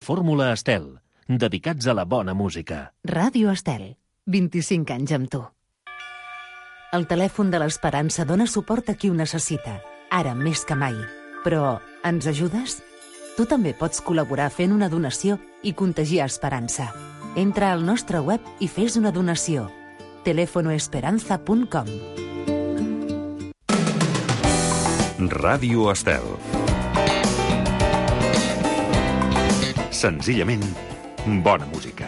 Fórmula Estel, dedicats a la bona música. Ràdio Estel, 25 anys amb tu. El telèfon de l'Esperança dona suport a qui ho necessita, ara més que mai. Però ens ajudes? Tu també pots col·laborar fent una donació i contagiar esperança. Entra al nostre web i fes una donació. telefonoesperanza.com. Ràdio Estel. Senzillament, bona música.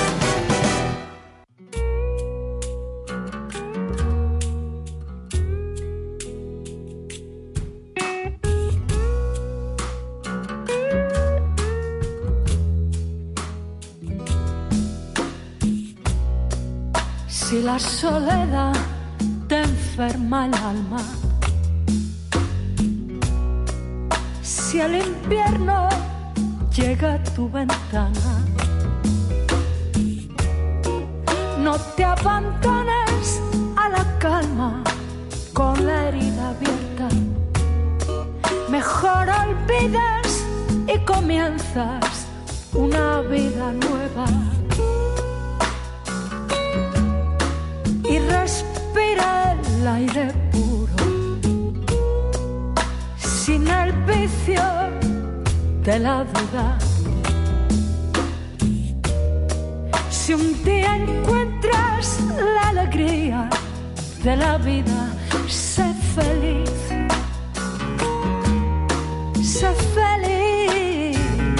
Si la soledad te enferma el alma, si el invierno llega a tu ventana, no te abandones a la calma con la herida abierta. Mejor olvidas y comienzas una vida nueva. Y respira el aire puro, sin el vicio de la duda. Si un día encuentras la alegría de la vida, sé feliz, sé feliz,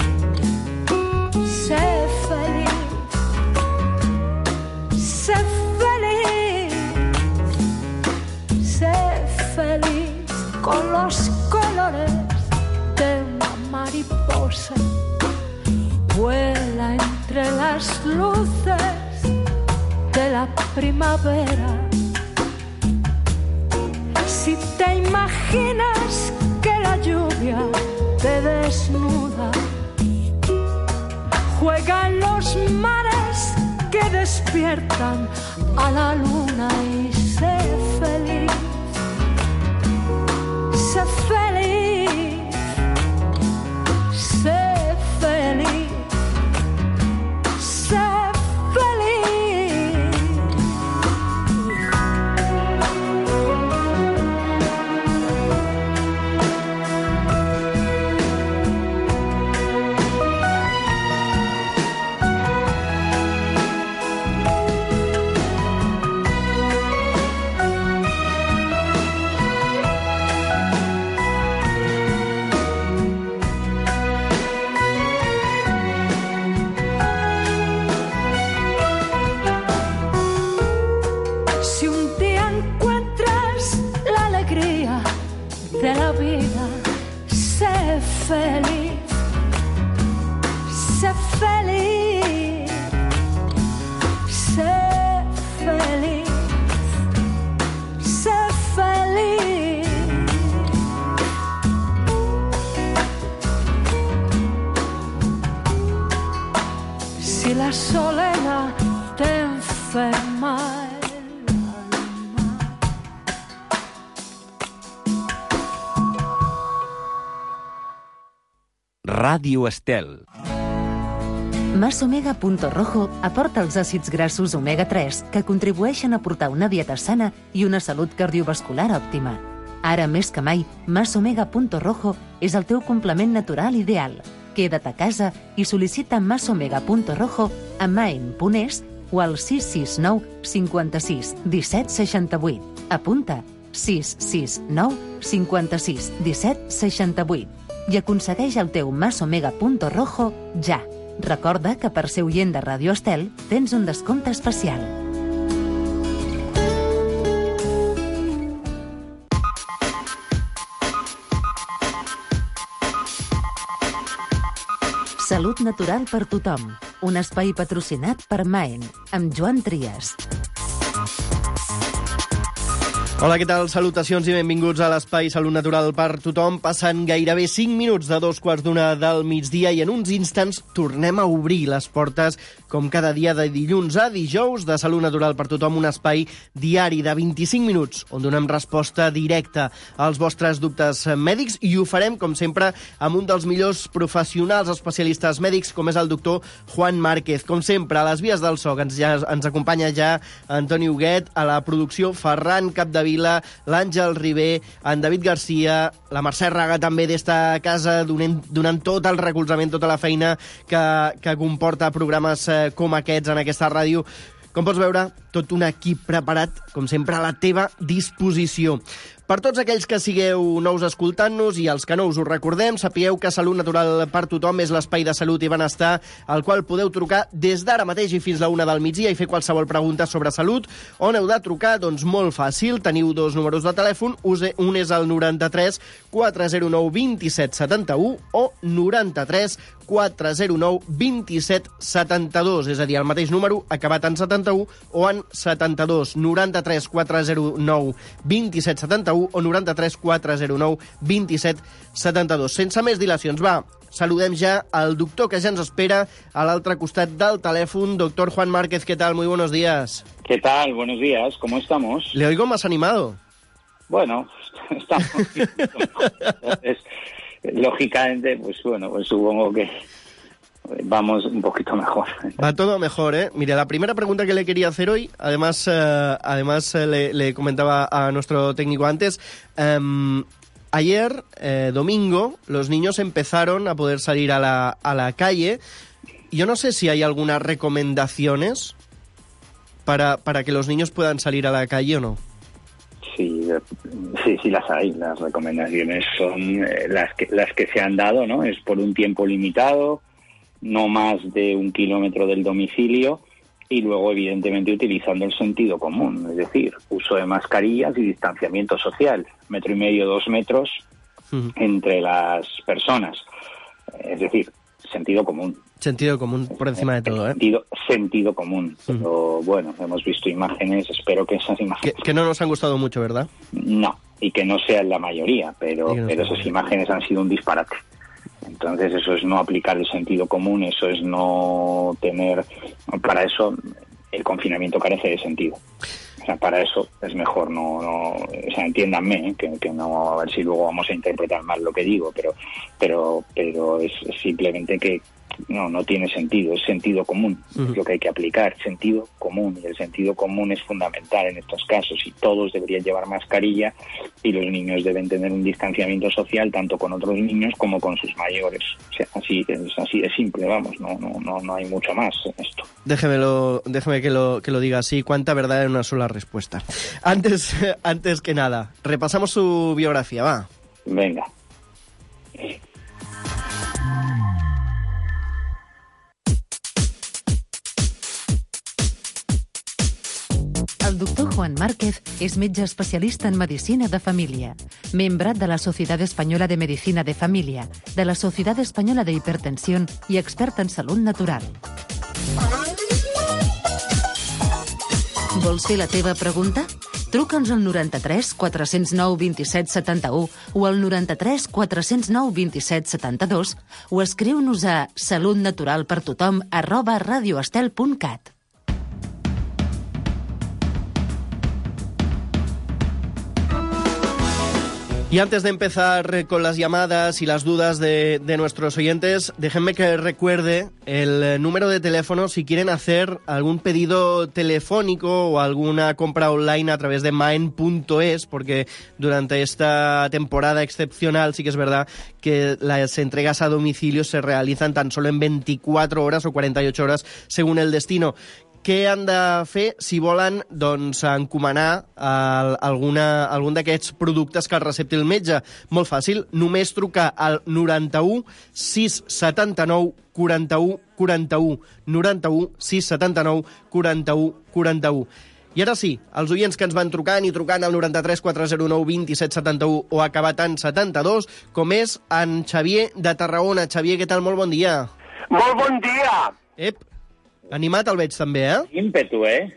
sé feliz, sé feliz, sé feliz con los colores de una mariposa. Vuela entre las luces de la primavera. Si te imaginas que la lluvia te desnuda, juega en los mares que despiertan a la luna y sé feliz, sé feliz, sé feliz, sé feliz. Si un día encuentras la alegría de la vida, sé feliz, sé feliz, sé feliz, sé feliz. Si la soledad te enferma el alma. Ràdio Estel. Masomega.rojo aporta els àcids grassos omega-3 que contribueixen a portar una dieta sana i una salut cardiovascular òptima. Ara més que mai, Masomega.rojo és el teu complement natural ideal. Queda't a casa i sol·licita Masomega.rojo a maen.es o al 669 56 17 68. Apunta 669 56 17 68 i aconsegueix el teu Masomega.rojo ja. Recorda que per ser oient de Ràdio Estel tens un descompte especial. Salut natural per tothom. Un espai patrocinat per Maen, amb Joan Trias. Hola, què tal? Salutacions i benvinguts a l'Espai Salut Natural per tothom. Passen gairebé 5 minuts de 2:15 del migdia i en uns instants tornem a obrir les portes, com cada dia de dilluns a dijous, de Salut Natural per tothom, un espai diari de 25 minuts on donem resposta directa als vostres dubtes mèdics i ho farem, com sempre, amb un dels millors professionals especialistes mèdics, com és el doctor Juan Márquez. Com sempre, a les vies del so, ens acompanya ja Antoni Huguet, a la producció Ferran Capdevila, l'Àngel Ribé, en David Garcia, la Mercè Raga també des de casa, donant tot el recolzament, tota la feina que comporta programes com aquests en aquesta ràdio. Com pots veure, tot un equip preparat, com sempre, a la teva disposició. Per tots aquells que sigueu nous escoltant-nos i els que no us ho recordem, sapigueu que Salut Natural per tothom és l'espai de salut i benestar al qual podeu trucar des d'ara mateix i fins la 1 del migdia i fer qualsevol pregunta sobre salut. On heu de trucar? Doncs molt fàcil. Teniu dos números de telèfon. Un és el 93 409 27 71 o 93 409 27 72, és a dir, el mateix número acabat en 71 o en 72. 93 409 27 71 o 93 409 27 72. Sense més dilacions, va, saludem ja al doctor que ja ens espera a l'altre costat del telèfon. Doctor Juan Márquez, ¿qué tal? Muy buenos días. ¿Qué tal? Buenos días, ¿cómo estamos? Le oigo más animado. Bueno, estamos... Entonces, lógicamente, pues bueno, pues supongo que vamos un poquito mejor. Va todo mejor, ¿eh? Mire, la primera pregunta que le quería hacer hoy, además le comentaba a nuestro técnico antes, ayer, domingo, los niños empezaron a poder salir a la calle. Yo no sé si hay algunas recomendaciones para que los niños puedan salir a la calle o no. Sí, las hay. Las recomendaciones son las que se han dado, ¿no? Es por un tiempo limitado, no más de 1 kilómetro del domicilio y luego, evidentemente, utilizando el sentido común, es decir, uso de mascarillas y distanciamiento social, 1,5 metros, 2 metros entre las personas. Es decir, sentido común. Sentido común por encima de todo, ¿eh? Sentido común. Pero bueno, hemos visto imágenes, espero que esas imágenes... Que no nos han gustado mucho, ¿verdad? No, y que no sean la mayoría, pero esas imágenes han sido un disparate. Entonces eso es no aplicar el sentido común, eso es no tener... Para eso el confinamiento carece de sentido. O sea, para eso es mejor no o sea, entiéndanme, que no, a ver si luego vamos a interpretar mal lo que digo, pero es simplemente que no tiene sentido, es sentido común, es lo que hay que aplicar, sentido común, y el sentido común es fundamental en estos casos, y todos deberían llevar mascarilla, y los niños deben tener un distanciamiento social tanto con otros niños como con sus mayores. O sea, así de simple, vamos, no hay mucho más en esto. Déjeme que lo diga así, cuánta verdad en una sola respuesta. Antes que nada, repasamos su biografía, va. Venga. El doctor Juan Márquez és metge especialista en medicina de família, membre de la Societat Espanyola de Medicina de Família, de la Societat Espanyola de Hipertensión i expert en salut natural. Vols fer la teva pregunta? Truca'ns al 93 409 27 71 o al 93 409 27 72 o escriu-nos a salutnaturalpertothom@radioestel.cat. Y antes de empezar con las llamadas y las dudas de nuestros oyentes, déjenme que recuerde el número de teléfono si quieren hacer algún pedido telefónico o alguna compra online a través de maen.es, porque durante esta temporada excepcional sí que es verdad que las entregas a domicilio se realizan tan solo en 24 horas o 48 horas según el destino. Què han de fer si volen encomanar algun d'aquests productes que els recepti el metge? Molt fàcil, només trucar al 91 679 41 41, 91 679 41 41. I ara sí, els oients que ens van trucant i trucant al 93 409 27 71 o acabat en 72, com és en Xavier de Tarragona. Xavier, què tal? Molt bon dia. Molt bon dia. Ep. Animat el veig també, eh? Ímpetu, ¿eh?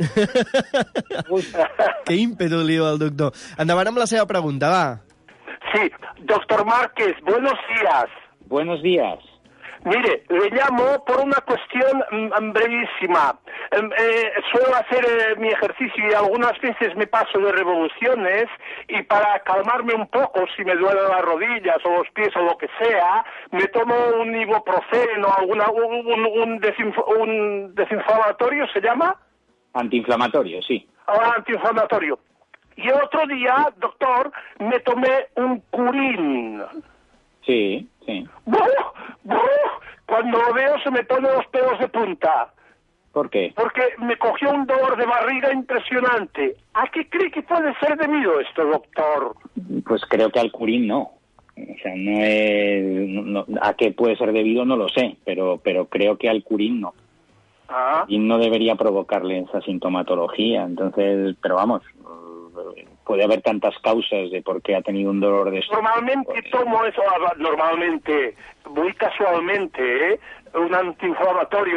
Que ímpetu li diu el doctor. Endavant amb la seva pregunta, va. Sí, doctor Márquez, buenos días. Buenos días. Mire, le llamo por una cuestión brevísima. Suelo hacer mi ejercicio y algunas veces me paso de revoluciones y para calmarme un poco, si me duelen las rodillas o los pies o lo que sea, me tomo un ibuprofeno, un desinflamatorio, ¿se llama? Antiinflamatorio, sí. Antiinflamatorio. Y el otro día, doctor, me tomé un Curín. Sí, sí. ¡Buf! Cuando lo veo se me ponen los pelos de punta. ¿Por qué? Porque me cogió un dolor de barriga impresionante. ¿A qué cree que puede ser debido esto, doctor? Pues creo que al Curín no. O sea, a qué puede ser debido no lo sé, pero creo que al Curín no. Y no debería provocarle esa sintomatología. Entonces, pero vamos, puede haber tantas causas de por qué ha tenido un dolor de estómago. Normalmente tomo eso, muy casualmente, un antiinflamatorio,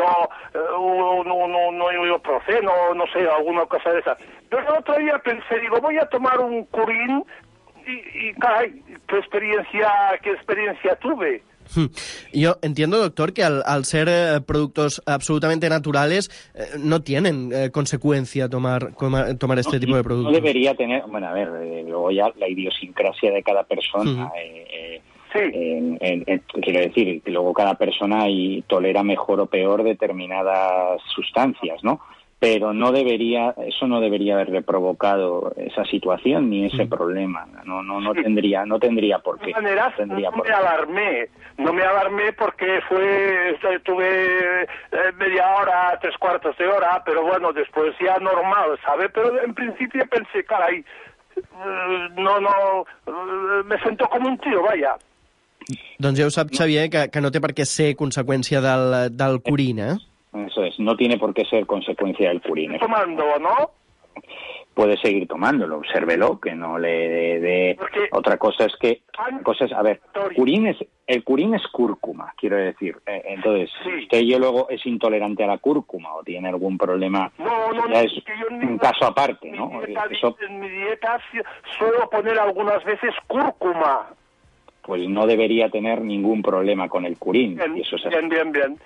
un ibuprofeno, no sé, alguna cosa de esa. Pero el otro día pensé, voy a tomar un Curín y caray, qué experiencia tuve. Yo entiendo, doctor, que al ser productos absolutamente naturales no tienen consecuencia tomar este tipo de productos. No debería tener, bueno, a ver, luego ya la idiosincrasia de cada persona. Quiero decir, que luego cada persona tolera mejor o peor determinadas sustancias, ¿no? Pero eso no debería haberle provocado esa situación ni ese problema. No tendría por qué. De todas maneras, no me alarmé porque tuve media hora, 3/4 de hora, pero bueno, después ya normal, ¿sabe? Pero en principio pensé, caray, me sentó como un tío, vaya. Doncs ja ho sap, Xavier, que no té per què ser conseqüència del Curín, eh? Eso es, no tiene por qué ser consecuencia del Curín. Tomándolo, ¿no? Puede seguir tomándolo, obsérvelo, que no le dé... Otra cosa es que... a ver, el Curín es cúrcuma, quiero decir. Entonces, si usted luego es intolerante a la cúrcuma o tiene algún problema, ya es un caso aparte, ¿no? En mi dieta suelo poner algunas veces cúrcuma. Pues no debería tener ningún problema con el Curín. Bien.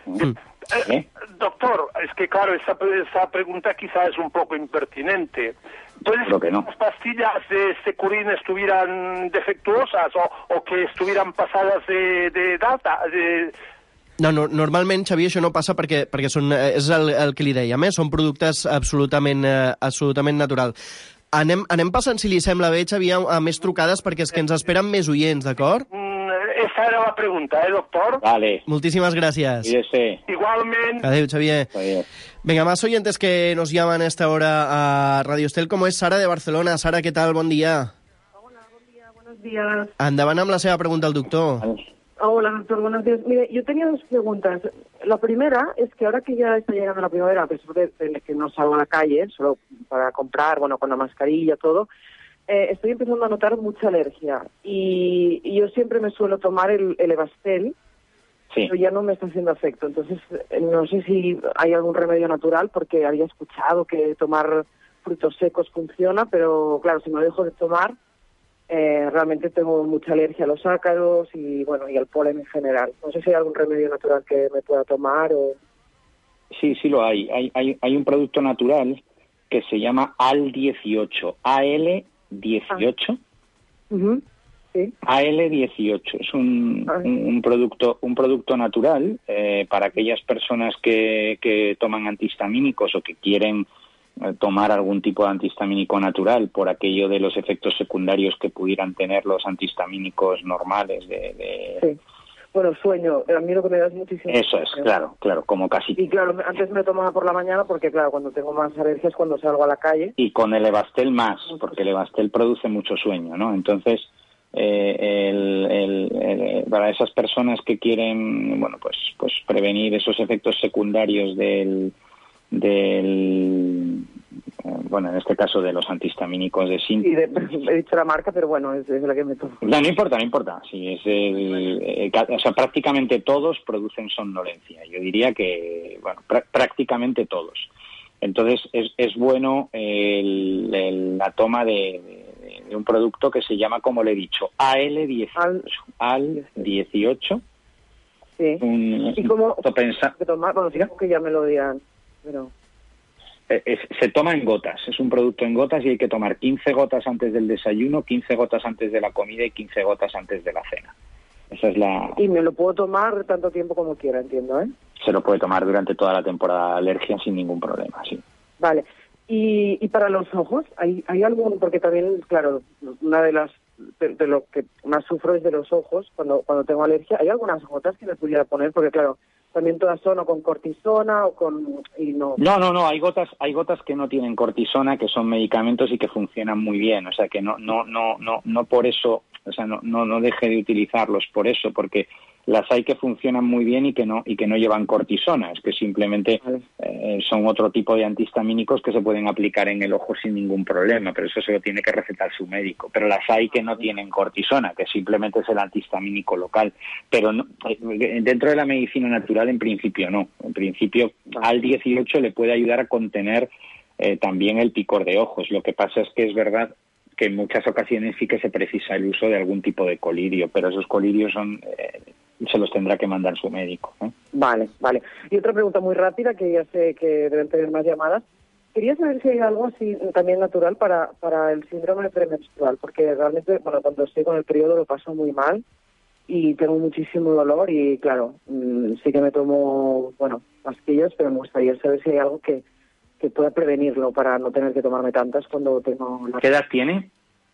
Doctor, es que claro, esa pregunta quizá es un poco impertinente. Entonces, creo que no. ¿las pastillas de este Curín estuvieran defectuosas o que estuvieran pasadas de data? No, normalment, Xavier, això no passa perquè és el que li dèiem, són productes absolutament naturals. Anem passant, si li sembla bé, Xavier, a més trucades, perquè és que ens esperen més oients, d'acord? Esa era la pregunta, doctor? Vale. Muchísimas gracias. Cuídese. Igualmente. Adiós, Xavier. Adiós. Venga, más oyentes que nos llaman a esta hora a Radio Estel, como es Sara de Barcelona. Sara, ¿qué tal? Bon día. Hola, buen día, buenos días. Endavant amb la seva pregunta al doctor. Hola, doctor, buenos días. Mire, yo tenía dos preguntas. La primera es que ahora que ya está llegando la primavera, a pesar de que no salgo a la calle, solo para comprar, bueno, con la mascarilla, todo, estoy empezando a notar mucha alergia. Y yo siempre me suelo tomar el Evastel, pero ya no me está haciendo efecto. Entonces, no sé si hay algún remedio natural, porque había escuchado que tomar frutos secos funciona, pero claro, si me lo dejo de tomar, realmente tengo mucha alergia a los ácaros y bueno, y al polen en general. No sé si hay algún remedio natural que me pueda tomar o... Sí lo hay. Hay un producto natural que se llama AL18. AL18. Sí. AL18 es un producto natural para aquellas personas que toman antihistamínicos o que quieren tomar algún tipo de antihistamínico natural por aquello de los efectos secundarios que pudieran tener los antihistamínicos normales Sí. Bueno, sueño. A mí lo que me da es muchísimo Eso es, sueño. claro, como casi... Y claro, antes me tomaba por la mañana porque, claro, cuando tengo más alergias cuando salgo a la calle. Y con el Evastel más, porque el Evastel produce mucho sueño, ¿no? Entonces, para esas personas que quieren, bueno, pues prevenir esos efectos secundarios bueno, en este caso de los antihistamínicos de Sintrom. Sí, he dicho la marca, pero bueno, es la que me tomo. No importa. Sí, o sea, prácticamente todos producen somnolencia. Yo diría que prácticamente todos. Entonces es bueno la toma de un producto que se llama, como le he dicho, AL18. AL18. Sí. ¿Y cómo tomar? Bueno, digamos que ya me lo dirán, pero... Se toma en gotas, es un producto en gotas y hay que tomar 15 gotas antes del desayuno, 15 gotas antes de la comida y 15 gotas antes de la cena. Esa es la... Y me lo puedo tomar tanto tiempo como quiera, entiendo, ¿eh? Se lo puede tomar durante toda la temporada de alergia sin ningún problema, sí. Vale. ¿Y para los ojos? ¿Hay algún...? Porque también, claro, una de las... De lo que más sufro es de los ojos cuando tengo alergia. ¿Hay algunas gotas que me pudiera poner? Porque, claro, también todas son o con cortisona o con... y no. No, hay gotas que no tienen cortisona, que son medicamentos y que funcionan muy bien. O sea, que no por eso... O sea, no deje de utilizarlos por eso, porque las hay que funcionan muy bien y que no llevan cortisona, es que simplemente son otro tipo de antihistamínicos que se pueden aplicar en el ojo sin ningún problema, pero eso se lo tiene que recetar su médico. Pero las hay que no tienen cortisona, que simplemente es el antihistamínico local. Pero no, dentro de la medicina natural, en principio no. En principio, al 18 le puede ayudar a contener también el picor de ojos. Lo que pasa es que es verdad que en muchas ocasiones sí que se precisa el uso de algún tipo de colirio, pero esos colirios se los tendrá que mandar su médico. Vale. Y otra pregunta muy rápida, que ya sé que deben tener más llamadas. Quería saber si hay algo así también natural para el síndrome premenstrual, porque realmente, cuando estoy con el periodo lo paso muy mal y tengo muchísimo dolor y, claro, sí que me tomo, pastillas, pero me gustaría saber si hay algo que pueda prevenirlo para no tener que tomarme tantas cuando tengo... ¿Qué edad tiene?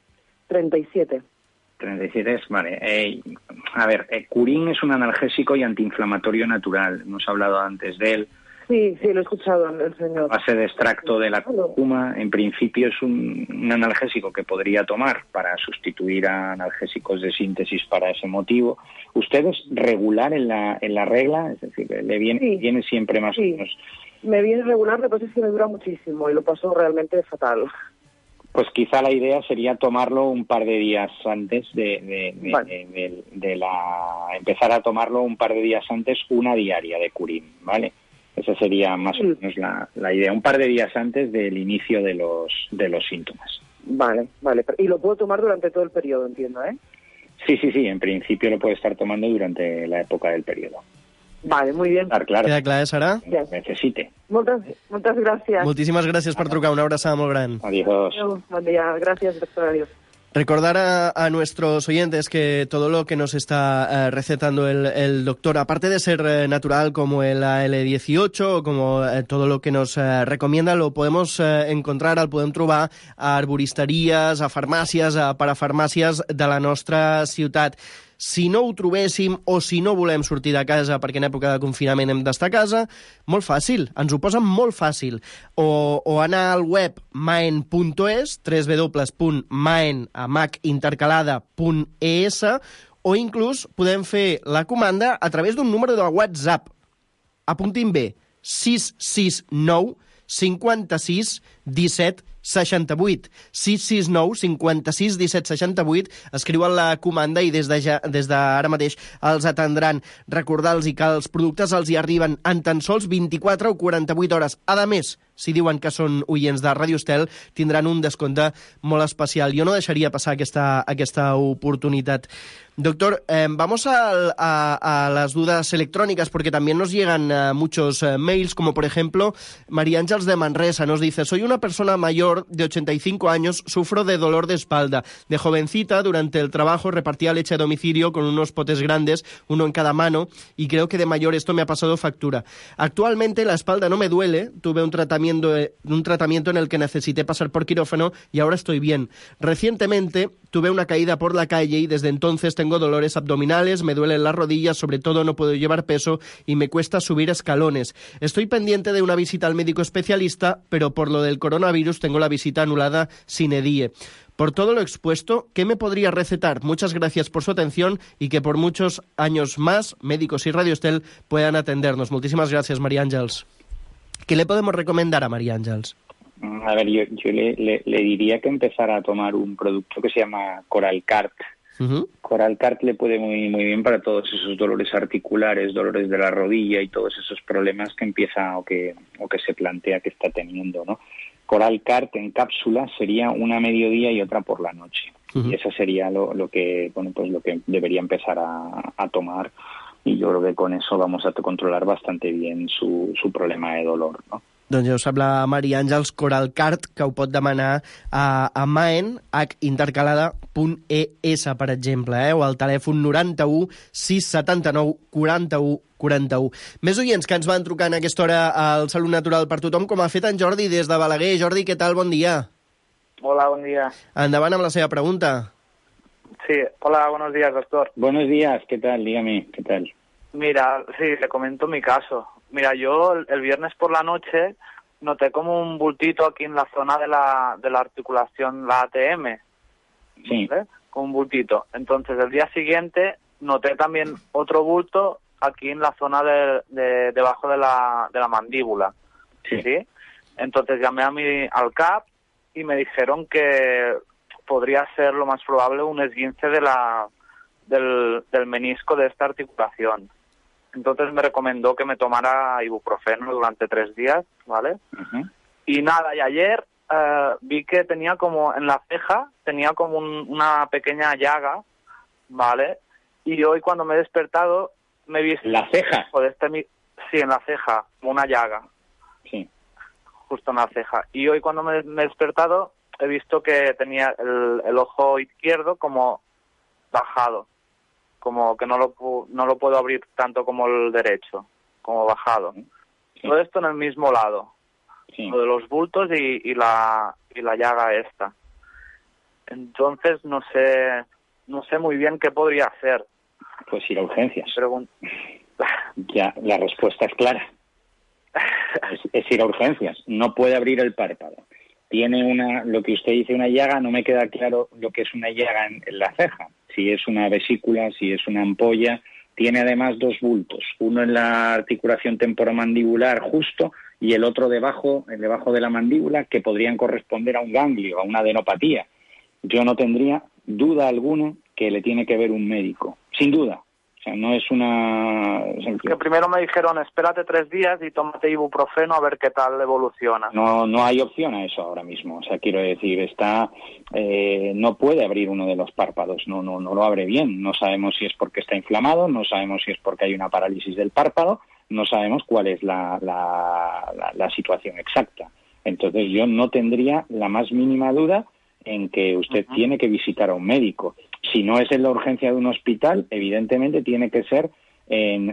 37. 37 es, vale. Curín es un analgésico y antiinflamatorio natural. Hemos hablado antes de él. Sí, lo he escuchado el señor. A base de extracto de la cúrcuma, en principio es un analgésico que podría tomar para sustituir a analgésicos de síntesis para ese motivo. ¿Usted es regular en la regla? Es decir, ¿le viene siempre más o menos? Me viene regular, lo que pasa es que me dura muchísimo y lo paso realmente fatal. Pues quizá la idea sería tomarlo un par de días antes empezar a tomarlo un par de días antes, una diaria de Curín, ¿vale? Esa sería más o menos la idea, un par de días antes del inicio de los síntomas. Vale. Y lo puedo tomar durante todo el periodo, entiendo, ¿eh? Sí, en principio lo puede estar tomando durante la época del periodo. Vale, muy bien. Claro. Queda clar, Sara? Necesite. Moltes gràcies. Moltíssimes gràcies per trucar. Una abraçada molt gran. Adiós. Buen día. Gracias, doctor. Adiós. Recordar a nuestros oyentes que todo lo que nos está recetando el doctor, aparte de ser natural como el AL18 o como todo lo que nos recomienda, lo podemos encontrar, el podem trobar a arboristeries, a farmàcies, a parafarmàcies de la nostra ciutat. Si no ho trobéssim o si no volem sortir de casa perquè en època de confinament hem d'estar a casa, molt fàcil, ens ho posen molt fàcil. O anar al web maen.es, www.maen.es, o inclús podem fer la comanda a través d'un número de WhatsApp. Apuntin bé, 669 56 17 68. 669 56 17 68. Escriuen la comanda i des d'ara mateix els atendran. Recordar-los que els productes els hi arriben en tan sols 24 o 48 hores. A més, si diuen que són oients de Radio Estel, tindran un descompte molt especial. Jo no deixaria passar aquesta oportunidad. Doctor, vamos a las dudas electrónicas, porque también nos llegan muchos mails, como por ejemplo María Ángeles de Manresa nos dice: soy una persona mayor de 85 años, sufro de dolor de espalda. De jovencita, durante el trabajo, repartía leche a domicilio con unos potes grandes, uno en cada mano, y creo que de mayor esto me ha pasado factura. Actualmente la espalda no me duele, tuve un tratamiento en el que necesité pasar por quirófano y ahora estoy bien. Recientemente tuve una caída por la calle y desde entonces tengo dolores abdominales, me duelen las rodillas, sobre todo no puedo llevar peso y me cuesta subir escalones. Estoy pendiente de una visita al médico especialista, pero por lo del coronavirus tengo la visita anulada sine die. Por todo lo expuesto, ¿qué me podría recetar? Muchas gracias por su atención y que por muchos años más médicos y Radio Estel puedan atendernos. Muchísimas gracias, María Ángeles. ¿Qué le podemos recomendar a María Ángeles? A ver, yo le diría que empezara a tomar un producto que se llama Coralcart, Coralcart le puede muy bien para todos esos dolores articulares, dolores de la rodilla y todos esos problemas que empieza o que se plantea que está teniendo, ¿no? Coralcart en cápsula sería una a mediodía y otra por la noche. Y eso sería lo que debería empezar a tomar, y yo creo que con eso vamos a controlar bastante bien su problema de dolor, ¿no? Doncs ja us sembla, Maria Àngels, Coralcart, que ho pot demanar a Maen, hintercalada.es, per exemple, o al telèfon 91 679 41 41. Més oients que ens van trucar en aquesta hora al Salut Natural per Tothom, com ha fet en Jordi des de Balaguer. Jordi, què tal? Bon dia. Hola, buen día. Endavant amb la seva pregunta. Sí, hola, buenos días, doctor. Buenos días, ¿qué tal? Dígame, ¿qué tal? Mira, sí, le comento mi caso. Mira, yo el viernes por la noche noté como un bultito aquí en la zona de la articulación, la ATM. Sí. ¿Vale? Como un bultito. Entonces, el día siguiente noté también otro bulto aquí en la zona debajo de la mandíbula. Sí. Entonces llamé al CAP y me dijeron que podría ser lo más probable un esguince del menisco de esta articulación. Entonces me recomendó que me tomara ibuprofeno durante 3 días, ¿vale? Y nada, y ayer vi que tenía como en la ceja, tenía como una pequeña llaga, ¿vale? Y hoy cuando me he despertado me he visto... ¿La ceja? Sí, en la ceja, como una llaga. Sí. Justo en la ceja. Y hoy cuando me he despertado he visto que tenía el ojo izquierdo como bajado, como que no lo puedo abrir tanto como el derecho, como bajado. Sí. Todo esto en el mismo lado, sí. Lo de los bultos y la llaga esta. Entonces no sé muy bien qué podría hacer. Pues ir a urgencias. Ya, la respuesta es clara. Es ir a urgencias. No puede abrir el párpado. Tiene lo que usted dice, una llaga. No me queda claro lo que es una llaga en la ceja. Si es una vesícula, si es una ampolla. Tiene además 2 bultos. Uno en la articulación temporomandibular justo y el otro debajo de la mandíbula, que podrían corresponder a un ganglio, a una adenopatía. Yo no tendría duda alguna que le tiene que ver un médico. Sin duda. O sea, no es una... Es que primero me dijeron, espérate 3 días y tómate ibuprofeno a ver qué tal evoluciona. No hay opción a eso ahora mismo. O sea, quiero decir, no puede abrir uno de los párpados, no lo abre bien. No sabemos si es porque está inflamado, no sabemos si es porque hay una parálisis del párpado, no sabemos cuál es la situación exacta. Entonces yo no tendría la más mínima duda en que usted tiene que visitar a un médico. Si no es en la urgencia de un hospital, evidentemente tiene que ser en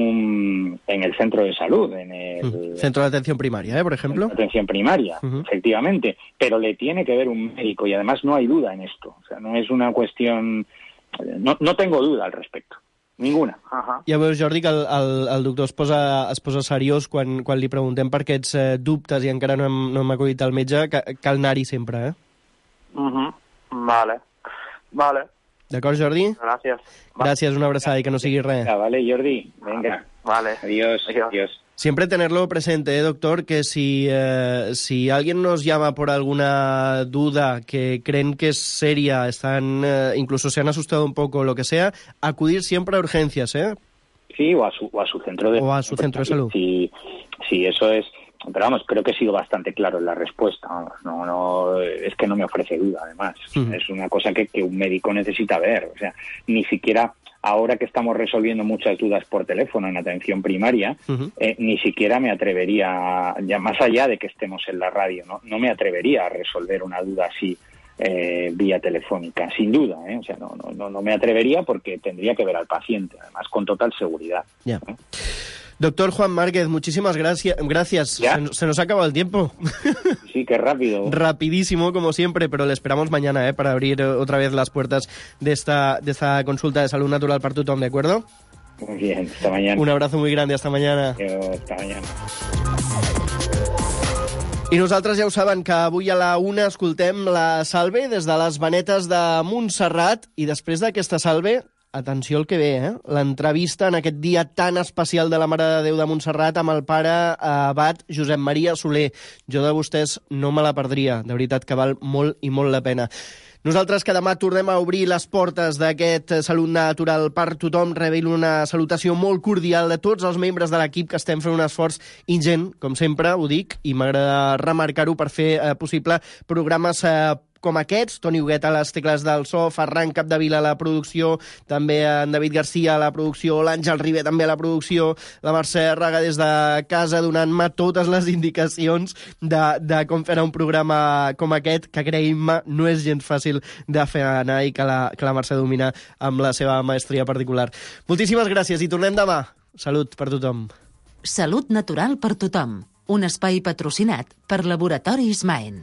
el centro de salud, en el centro de atención primaria, por ejemplo. Atención primaria, efectivamente. Pero le tiene que ver un médico y además no hay duda en esto. O sea, no es una cuestión... No tengo duda al respecto. Ninguna. Ja veus, Jordi, que el doctor es posa seriós quan li preguntem per aquests dubtes i encara no hem acudit al metge, cal anar-hi sempre, Vale. D'acord, Jordi? Gracias. Gràcies, una abraçada i que no sigui res. Vale, Jordi. Venga. Vale. Adiós. Siempre tenerlo presente, doctor, que si alguien nos llama por alguna duda que creen que es seria, incluso se han asustado un poco, lo que sea, acudir siempre a urgencias, ¿eh? Sí, o a su centro de... O a su centro de salud. Sí, eso es... Pero vamos, creo que he sido bastante claro en la respuesta. No, es que no me ofrece duda, además. Es una cosa que un médico necesita ver. O sea, ni siquiera ahora que estamos resolviendo muchas dudas por teléfono en atención primaria, ni siquiera me atrevería, ya más allá de que estemos en la radio, no me atrevería a resolver una duda así vía telefónica, sin duda. O sea, no me atrevería porque tendría que ver al paciente, además, con total seguridad. Yeah. Doctor Juan Márquez, muchísimas gracias. Se nos ha acabado el tiempo. Sí, qué rápido. Rapidísimo, como siempre, pero le esperamos mañana para abrir otra vez las puertas de esta consulta de salud natural para tothom, ¿de acuerdo? Muy bien, hasta mañana. Un abrazo muy grande, hasta mañana. Hasta mañana. I nosaltres ja ho saben, que avui a la 1 escoltem la Salve des de les Vanetes de Montserrat i després d'aquesta Salve atenció al que ve, l'entrevista en aquest dia tan especial de la Mare de Déu de Montserrat amb el pare abat Josep Maria Soler. Jo de vostès no me la perdria, de veritat que val molt i molt la pena. Nosaltres que demà tornem a obrir les portes d'aquest Salut Natural per tothom. Rebin una salutació molt cordial de tots els membres de l'equip que estem fent un esforç ingent, com sempre, ho dic, i m'agrada remarcar-ho per fer possible programes com aquests. Toni Huguet a les tecles del so, Ferran Capdevila a la producció, també en David Garcia a la producció, l'Àngel Ribé també a la producció, la Mercè Raga des de casa donant-me totes les indicacions de com fer un programa com aquest, que creïm-me no és gens fàcil de fer anar i que la Mercè domina amb la seva maestria particular. Moltíssimes gràcies i tornem demà. Salut per tothom. Salut Natural per tothom. Un espai patrocinat per Laboratoris Maen.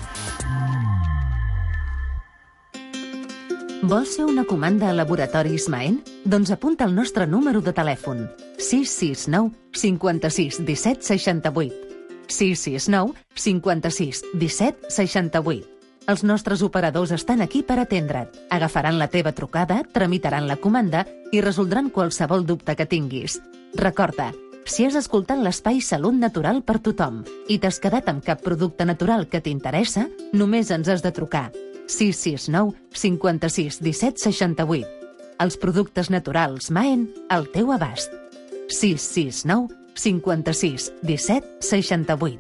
Vols fer una comanda a Laboratoris Maen? Doncs apunta el nostre número de telèfon 669 56 17 68. 669 56 17 68. Els nostres operadors estan aquí per atendre't. Agafaran la teva trucada, tramitaran la comanda i resoldran qualsevol dubte que tinguis. Recorda, si has escoltat l'espai Salut Natural per tothom i t'has quedat amb cap producte natural que t'interessa, només ens has de trucar 669 56 17 68. Els productes naturals Maen al teu abast. 669 56 17 68.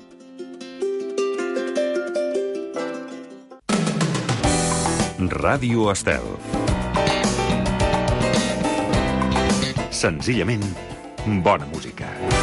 Ràdio Estel. Senzillament, bona música.